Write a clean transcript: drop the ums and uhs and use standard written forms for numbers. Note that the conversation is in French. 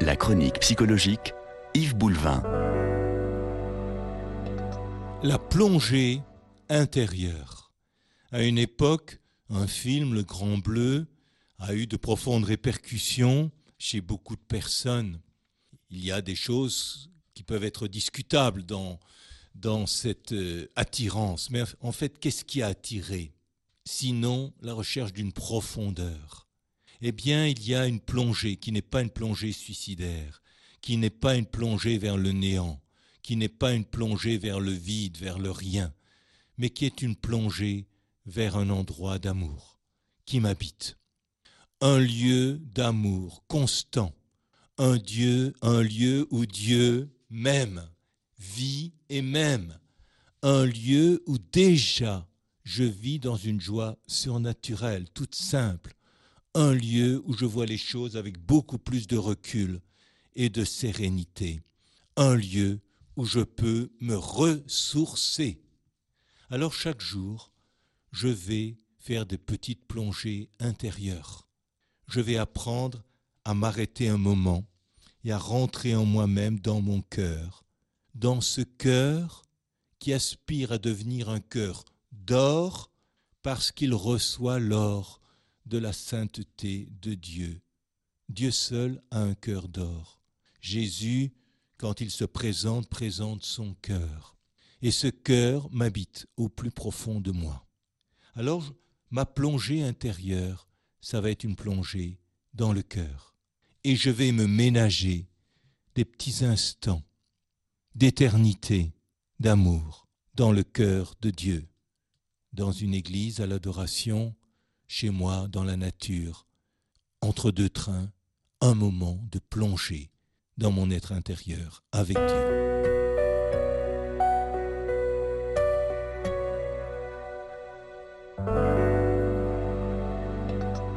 La chronique psychologique, Yves Boulevin. La plongée intérieure. À une époque, un film, Le Grand Bleu, a eu de profondes répercussions chez beaucoup de personnes. Il y a des choses qui peuvent être discutables dans cette attirance. Mais en fait, qu'est-ce qui a attiré ? Sinon, la recherche d'une profondeur. Eh bien, il y a une plongée qui n'est pas une plongée suicidaire, qui n'est pas une plongée vers le néant, qui n'est pas une plongée vers le vide, vers le rien, mais qui est une plongée vers un endroit d'amour qui m'habite. Un lieu d'amour constant, un lieu où Dieu m'aime, vit et m'aime, un lieu où déjà je vis dans une joie surnaturelle, toute simple, un lieu où je vois les choses avec beaucoup plus de recul et de sérénité, un lieu où je peux me ressourcer. Alors chaque jour, je vais faire des petites plongées intérieures. Je vais apprendre à m'arrêter un moment et à rentrer en moi-même dans mon cœur, dans ce cœur qui aspire à devenir un cœur d'or parce qu'il reçoit l'or de la sainteté de Dieu. Dieu seul a un cœur d'or. Jésus, quand il se présente son cœur. Et ce cœur m'habite au plus profond de moi. Alors, ma plongée intérieure, ça va être une plongée dans le cœur. Et je vais me ménager des petits instants d'éternité, d'amour, dans le cœur de Dieu. Dans une église, à l'adoration, chez moi, dans la nature, entre deux trains, un moment de plongée dans mon être intérieur avec Dieu.